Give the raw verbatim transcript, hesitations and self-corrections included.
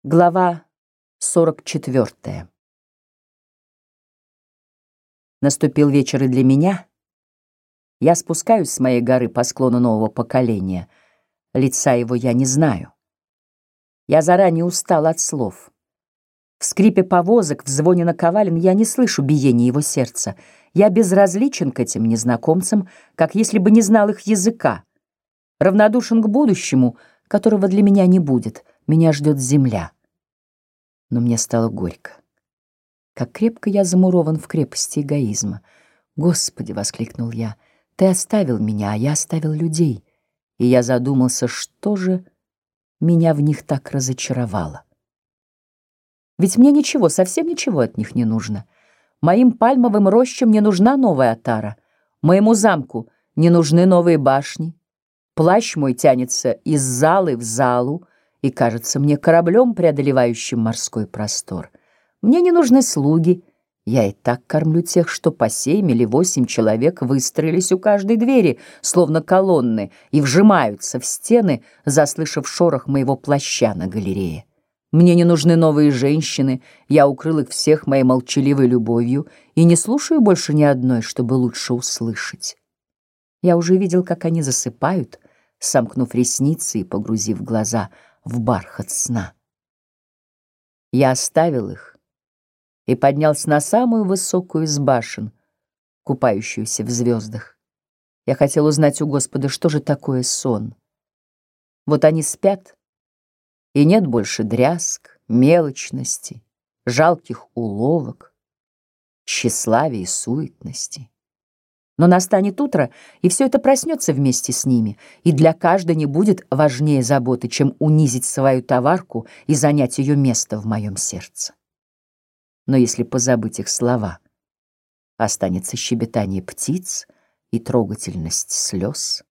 Глава сорок четвёртая. Наступил вечер и для меня. Я спускаюсь с моей горы по склону нового поколения. Лица его я не знаю. Я заранее устал от слов. В скрипе повозок, в звоне наковален я не слышу биения его сердца. Я безразличен к этим незнакомцам, как если бы не знал их языка. Равнодушен к будущему, которого для меня не будет. Меня ждет земля. Но мне стало горько. Как крепко я замурован в крепости эгоизма. «Господи!» — воскликнул я. «Ты оставил меня, а я оставил людей». И я задумался, что же меня в них так разочаровало. Ведь мне ничего, совсем ничего от них не нужно. Моим пальмовым рощам не нужна новая отара. Моему замку не нужны новые башни. Плащ мой тянется из залы в залу и кажется мне кораблем, преодолевающим морской простор. Мне не нужны слуги. Я и так кормлю тех, что по семь или восемь человек выстроились у каждой двери, словно колонны, и вжимаются в стены, заслышав шорох моего плаща на галерее. Мне не нужны новые женщины, я укрыл их всех моей молчаливой любовью и не слушаю больше ни одной, чтобы лучше услышать. Я уже видел, как они засыпают, сомкнув ресницы и погрузив глаза в бархат сна. Я оставил их и поднялся на самую высокую из башен, купающуюся в звездах. Я хотел узнать у Господа, что же такое сон. Вот они спят, и нет больше дрязг, мелочности, жалких уловок, тщеславия и суетности. Но настанет утро, и все это проснется вместе с ними, и для каждой не будет важнее заботы, чем унизить свою товарку и занять ее место в моем сердце. Но если позабыть их слова, останется щебетание птиц и трогательность слез.